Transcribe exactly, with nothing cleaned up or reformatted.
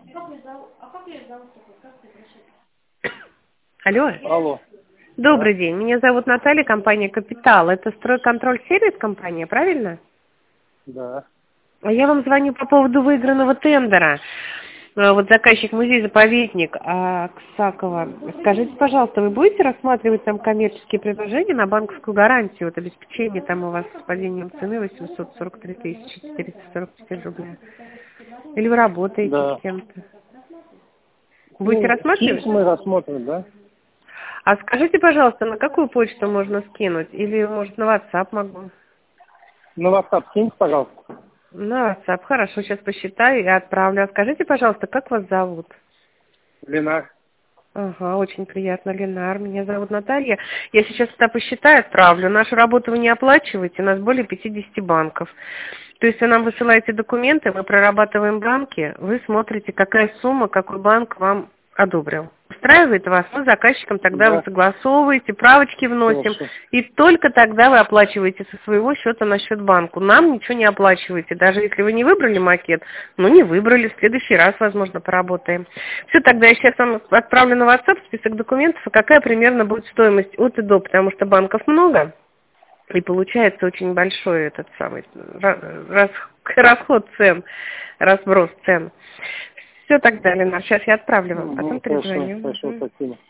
Алло. Алло. Добрый Да? день. Меня зовут Наталья, компания «Капитал». Это стройконтроль сервис компания, правильно? Да. А я вам звоню по поводу выигранного тендера. А, Вот заказчик музей-заповедник Аксакова. Скажите, пожалуйста, вы будете рассматривать там коммерческие предложения на банковскую гарантию? Вот обеспечение там у вас с падением цены восемьсот сорок три тысячи четыреста сорок четыре рубля. Или вы работаете Да. с кем-то? Будете Ну, рассматривать? Teams мы рассмотрим, да? А скажите, пожалуйста, на какую почту можно скинуть? Или, может, на WhatsApp могу? На WhatsApp кинь, пожалуйста. На WhatsApp. Хорошо, сейчас посчитаю и отправлю. А скажите, пожалуйста, как вас зовут? Ленар. Ага, очень приятно, Ленар. Меня зовут Наталья. Я сейчас это посчитаю, отправлю. Нашу работу вы не оплачиваете, у нас более пятидесяти банков. То есть вы нам высылаете документы, мы прорабатываем банки, вы смотрите, какая сумма, какой банк вам одобрил. Устраивает вас? Мы с заказчиком тогда вы Да. согласовываете, правочки вносим, Хорошо. и только тогда вы оплачиваете со своего счета на счет банку. Нам ничего не оплачиваете, даже если вы не выбрали макет, ну не выбрали, в следующий раз, возможно, поработаем. Все, тогда я сейчас вам отправлю на WhatsApp список документов, и какая примерно будет стоимость от и до, потому что банков много. И получается очень большой этот самый рас, расход цен, разброс цен. Все тогда, Ленар, сейчас я отправлю вам, потом Угу, хорошо, перезвоню. хорошо, Мгм. спасибо.